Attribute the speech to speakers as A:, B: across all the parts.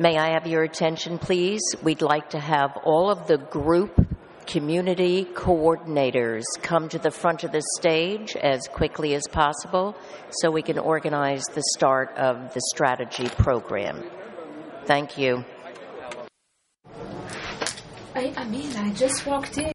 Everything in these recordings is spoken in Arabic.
A: May I have your attention, please? We'd like to have all of the group community coordinators come to the front of the stage as quickly as possible so we can organize the start of the strategy program. Thank you.
B: I just walked in.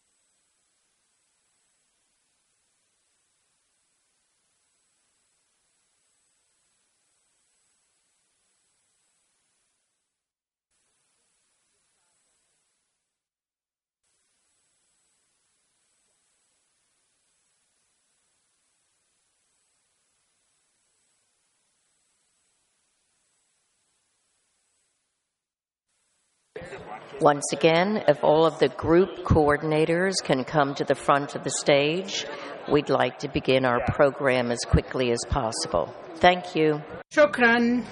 A: Once again, if all of the group coordinators can come to the front of the stage, we'd like to begin our program as quickly as possible. Thank you.
B: شكرا.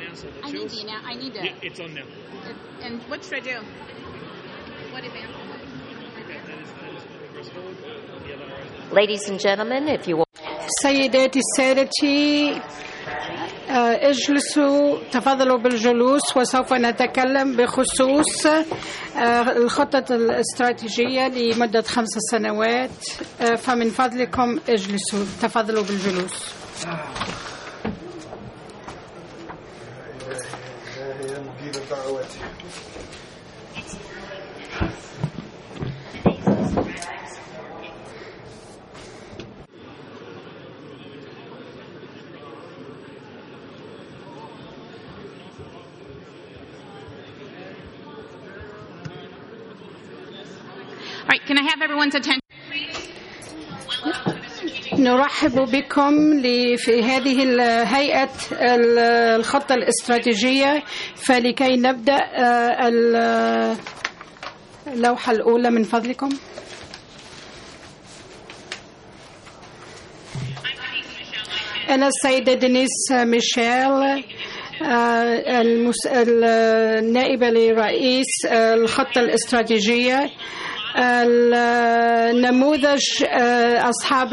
C: cancel the
D: I need the I need it.
C: Yeah, it's on now.
D: And what should I do? What advance?
C: Okay, that is press forward. The other arrow.
A: Ladies and gentlemen, if you will.
B: سيداتي سادتي اجلسوا، تفضلوا بالجلوس، وسوف نتكلم بخصوص الخطة الاستراتيجية لمدة 5 سنوات. فمن فضلكم اجلسوا، تفضلوا بالجلوس.
D: All right, can I have everyone's attention?
B: نرحب بكم في هذه هيئة الخطة الاستراتيجية. فلكي نبدأ اللوحة الأولى من فضلكم. أنا السيدة دينيس ميشيل، النائبة لرئيس الخطة الاستراتيجية. النموذج أصحاب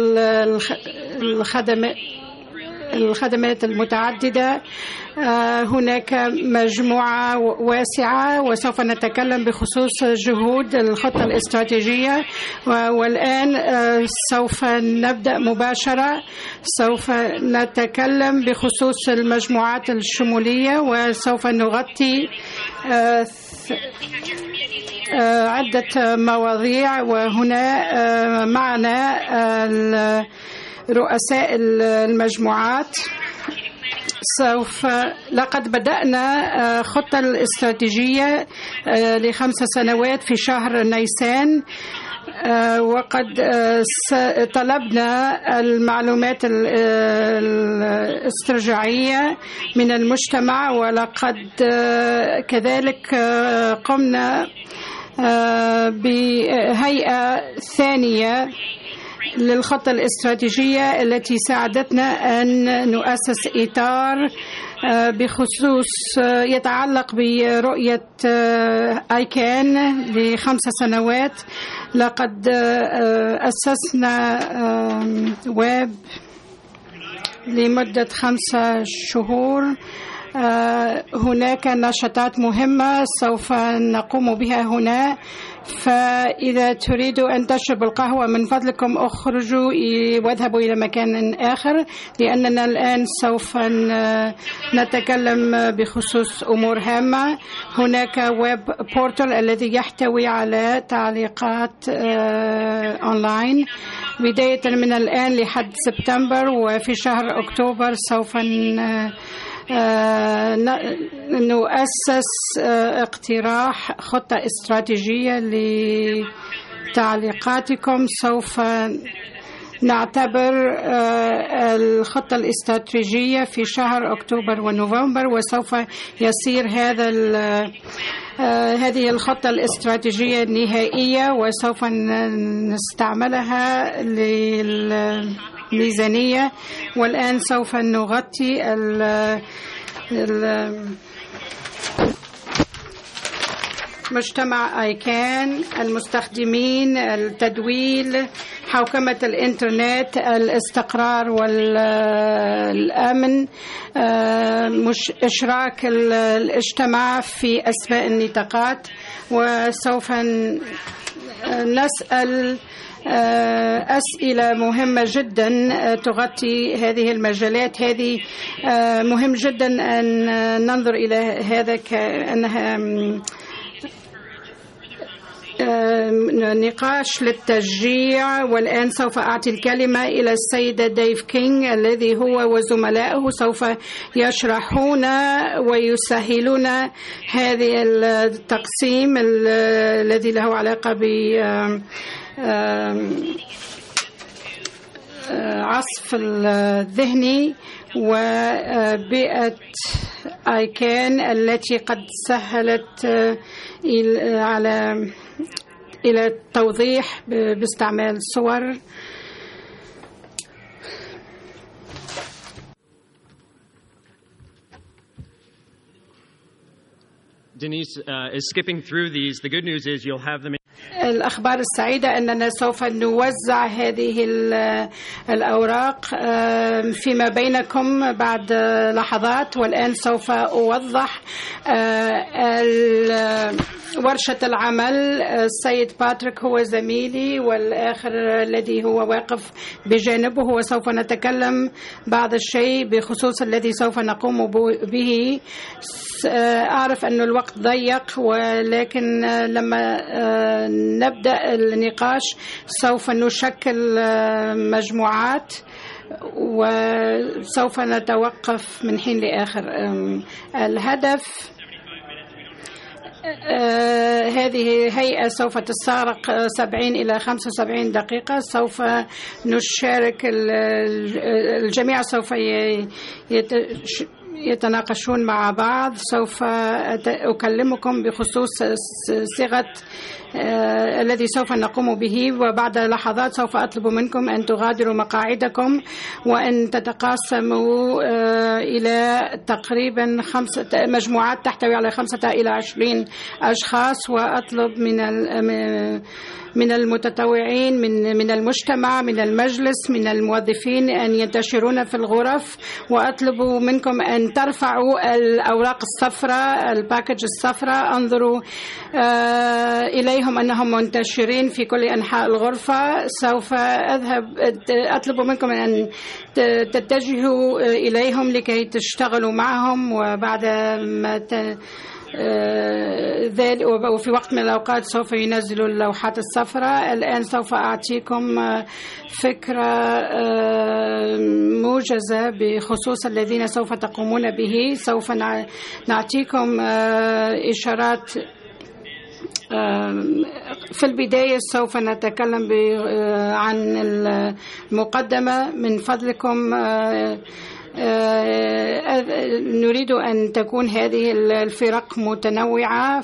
B: الخدمات المتعددة. هناك مجموعة واسعة، وسوف نتكلم بخصوص جهود الخطة الاستراتيجية. والآن سوف نبدأ مباشرة. سوف نتكلم بخصوص المجموعات الشمولية، وسوف نغطي عدة مواضيع. وهنا معنا رؤساء المجموعات. لقد بدأنا خطة الاستراتيجية ل5 سنوات في شهر نيسان، وقد طلبنا المعلومات الاسترجاعية من المجتمع، ولقد كذلك قمنا بهيئة ثانية للخطة الاستراتيجية التي ساعدتنا أن نؤسس إطار بخصوص يتعلق برؤية ICANN ل5 سنوات. لقد أسسنا ويب لمدة 5 شهور. هناك نشاطات مهمة سوف نقوم بها هنا. فإذا تريدوا أن تشربوا القهوة من فضلكم اخرجوا واذهبوا إلى مكان آخر، لأننا الآن سوف نتكلم بخصوص أمور هامة. هناك ويب بورتال الذي يحتوي على تعليقات أونلاين بداية من الآن لحد سبتمبر. وفي شهر أكتوبر سوف نؤسس اقتراح خطة استراتيجية لتعليقاتكم. سوف نعتبر الخطة الاستراتيجية في شهر أكتوبر ونوفمبر، وسوف يصير هذه الخطة الاستراتيجية النهائية، وسوف نستعملها للميزانية. والآن سوف نغطي مجتمع ICANN، المستخدمين، التدويل، حوكمة الإنترنت، الاستقرار والأمن، إشراك الاجتماع في أسماء النطاقات. وسوف نسأل أسئلة مهمة جدا تغطي هذه المجالات. هذه مهم جدا أن ننظر إلى هذا كأنها نقاش للتشجيع. والآن سوف أعطي الكلمة إلى السيدة ديف كينغ، الذي هو وزملائه سوف يشرحون ويسهلون هذه التقسيم الذي له علاقة ب عصف الذهني وبيئة ICANN التي قد سهلت إلى التوضيح باستعمال صور.
E: Denise is skipping through these, the good news is you'll have them.
B: الأخبار السعيدة أننا سوف نوزع هذه الأوراق فيما بينكم بعد لحظات. والآن سوف أوضح ورشة العمل. السيد باتريك هو زميلي، والآخر الذي هو واقف بجانبه، وسوف نتكلم بعض الشيء بخصوص الذي سوف نقوم به. أعرف أن الوقت ضيق، ولكن لما نبدأ النقاش سوف نشكل مجموعات وسوف نتوقف من حين لآخر. الهدف هذه هيئة سوف تستغرق 70 إلى 75 دقيقة. سوف نشارك الجميع، سوف يتناقشون مع بعض. سوف أكلمكم بخصوص صيغة الذي سوف نقوم به، وبعد لحظات سوف أطلب منكم أن تغادروا مقاعدكم وأن تتقاسموا إلى تقريبا 5 مجموعات تحتوي على 5 إلى 20 أشخاص. وأطلب من المتطوعين من المجتمع، من المجلس، من الموظفين أن ينتشرون في الغرف. وأطلب منكم أن ترفعوا الأوراق الصفراء، الباكج الصفراء. انظروا إليهم أنهم منتشرين في كل أنحاء الغرفة. سوف أطلب منكم أن تتجهوا إليهم لكي تشتغلوا معهم. وبعد ما ذلك وفي وقت من الأوقات سوف ينزلوا اللوحات الصفراء. الآن سوف أعطيكم فكرة موجزة بخصوص الذين سوف تقومون به. سوف نعطيكم إشارات. في البداية سوف نتكلم عن المقدمة. من فضلكم نريد أن تكون هذه الفرق متنوعة.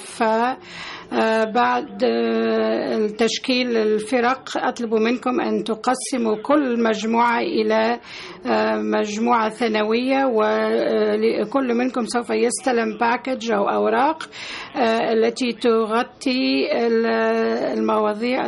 B: بعد تشكيل الفرق أطلب منكم أن تقسموا كل مجموعة إلى مجموعة ثانوية، وكل منكم سوف يستلم باكج أو أوراق التي تغطي المواضيع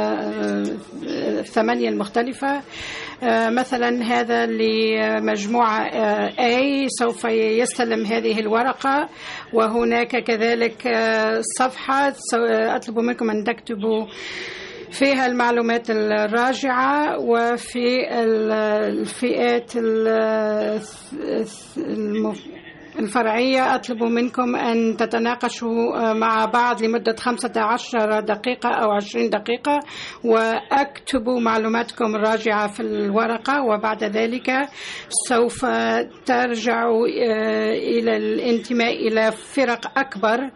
B: 8 المختلفة. مثلا هذا لمجموعة A سوف يستلم هذه الورقة، وهناك كذلك صفحة أطلب منكم أن تكتبوا فيها المعلومات الراجعة. وفي الفئات الفرعية أطلب منكم أن تتناقشوا مع بعض لمدة 15 دقيقة أو 20 دقيقة، وأكتبوا معلوماتكم الراجعة في الورقة. وبعد ذلك سوف ترجعوا إلى الانتماء إلى فرق أكبر،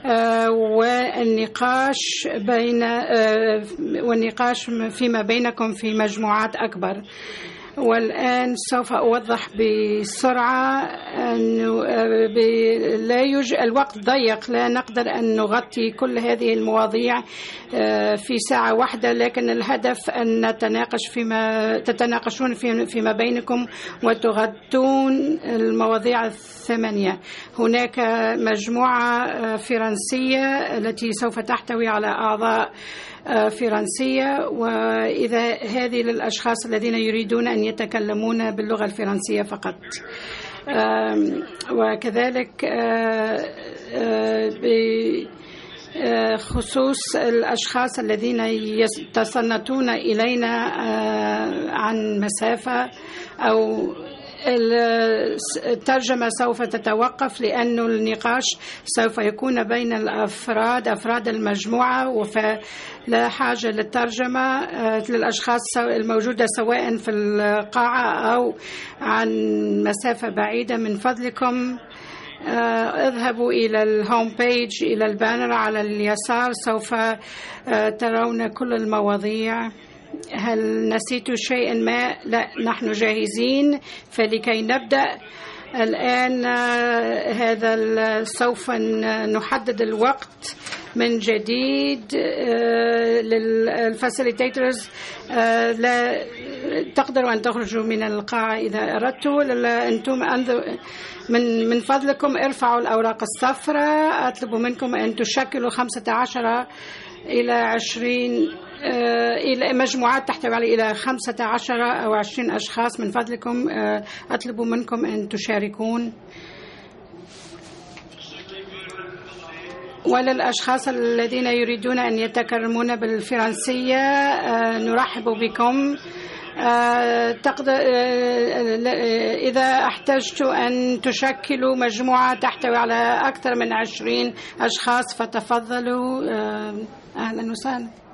B: والنقاش فيما بينكم في مجموعات أكبر. والآن سوف أوضح بسرعة أنه لا يوجد الوقت ضيق، لا نقدر أن نغطي كل هذه المواضيع في ساعة واحدة، لكن الهدف أن تتناقشون فيما بينكم وتغطون المواضيع 8. هناك مجموعة فرنسية التي سوف تحتوي على أعضاء فرنسية، وإذا هذه للأشخاص الذين يريدون أن يتكلمون باللغة الفرنسية فقط. وكذلك بخصوص الأشخاص الذين يتصنتون إلينا عن مسافة أو الترجمة سوف تتوقف، لأن النقاش سوف يكون بين أفراد المجموعة، فلا حاجة للترجمة للأشخاص الموجودة سواء في القاعة أو عن مسافة بعيدة. من فضلكم اذهبوا إلى الهوم بيج، إلى البانر على اليسار، سوف ترون كل المواضيع. هل نسيت شيئا ما؟ لا، نحن جاهزين. فلكي نبدأ الآن سوف نحدد الوقت من جديد للفاسيليتيترز لا تقدروا أن تخرجوا من القاعة إذا أردتوا. أنتم من فضلكم ارفعوا الأوراق الصفراء. أطلب منكم أن تشكلوا 15 إلى 20 إلى مجموعات تحتوي على إلى 15 أو 20 أشخاص. من فضلكم أطلب منكم أن تشاركون. وللأشخاص الذين يريدون أن يتكلمون بالفرنسية نرحب بكم. إذا احتجتوا أن تشكلوا مجموعة تحتوي على أكثر من 20 أشخاص فتفضلوا. أهلا وسهلا.